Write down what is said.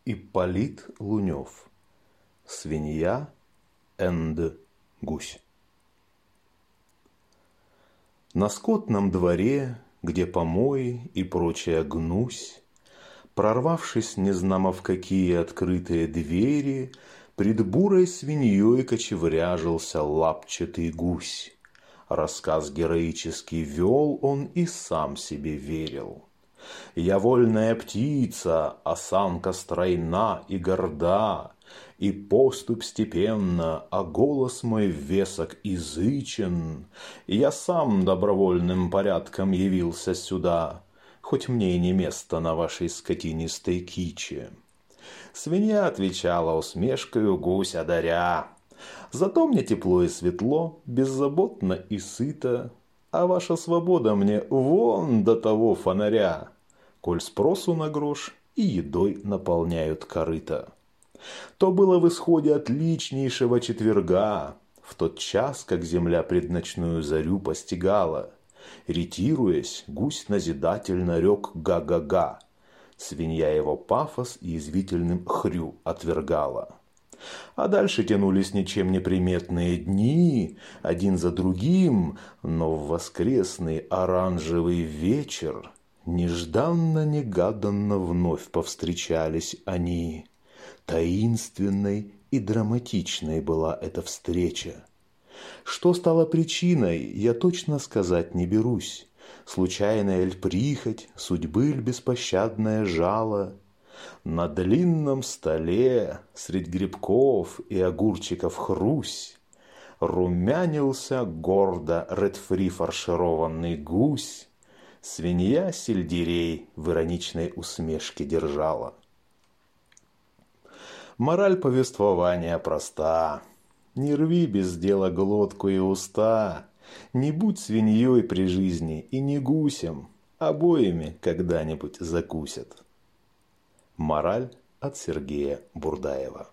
Ипполит Лунев. Свинья and гусь. На скотном дворе, где помои и прочая гнусь, прорвавшись незнамо в какие открытые двери, пред бурой свиньей кочевряжился лапчатый гусь. Рассказ героический вел он и сам себе верил. Я вольная птица, осанка стройна и горда, и поступь степенна, а голос мой весок и зычен. Я сам добровольным порядком явился сюда, хоть мне и не место на вашей скотинистой киче. Свинья отвечала усмешкою гуся даря: зато мне тепло и светло, беззаботно и сыто, а ваша свобода мне вон до того фонаря, коль спросу на грош и едой наполняют корыто. То было в исходе отличнейшего четверга, в тот час, как земля предночную зарю постигала. Ретируясь, гусь назидательно рёк га-га-га. Свинья его пафос язвительным хрю отвергала. А дальше тянулись ничем не приметные дни, один за другим, но в воскресный оранжевый вечер нежданно-негаданно вновь повстречались они. Таинственной и драматичной была эта встреча. Что стало причиной, я точно сказать не берусь. Случайная ль прихоть, судьбы ль беспощадное жало? На длинном столе, средь грибков и огурчиков хрусь, румянился гордо редфри фаршированный гусь. Свинья сельдерей в ироничной усмешке держала. Мораль повествования проста. Не рви без дела глотку и уста. Не будь свиньей при жизни и не гусем. Обоими когда-нибудь закусят. Мораль от Сергея Бурдаева.